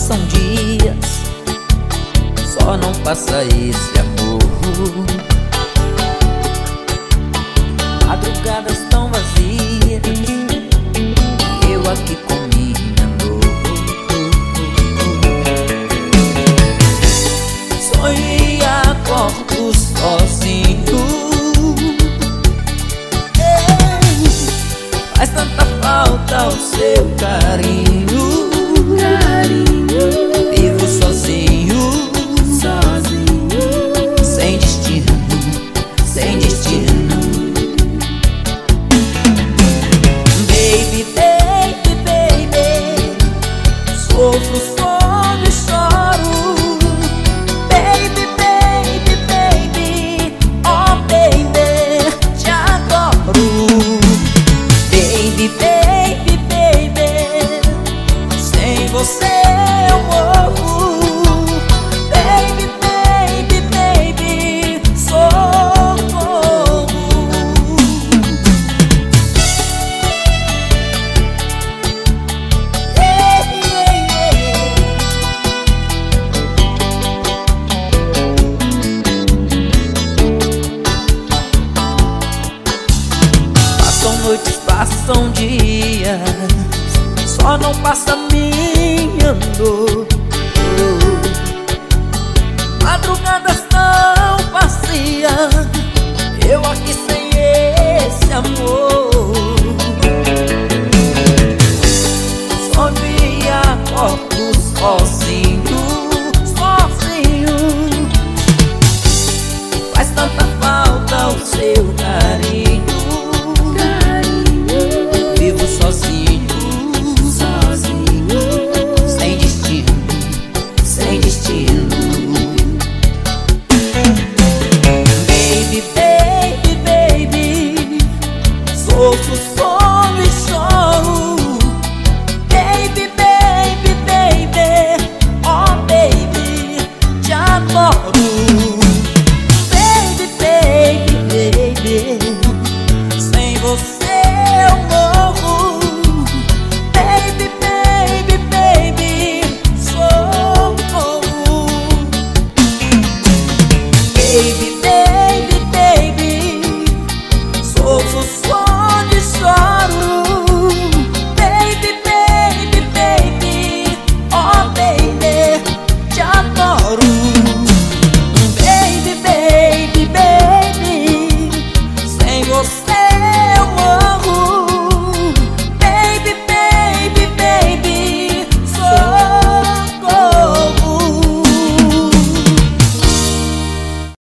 passam dias, só não passa esse amor. Madrugadas tão vazias, eu aqui com minha dor. Sonho e acordo sozinho. Faz tanta falta o seu carinho. Vivo sozinho, sem destino, sem destino. Baby, baby, baby, sofro, sono e choro. Baby, baby, baby, oh baby, te adoro. Baby, baby, baby, sem você eu morro. Baby, baby, baby, socorro. Yeah, yeah, yeah. Passam noites, passam dias, só não passa minha dor.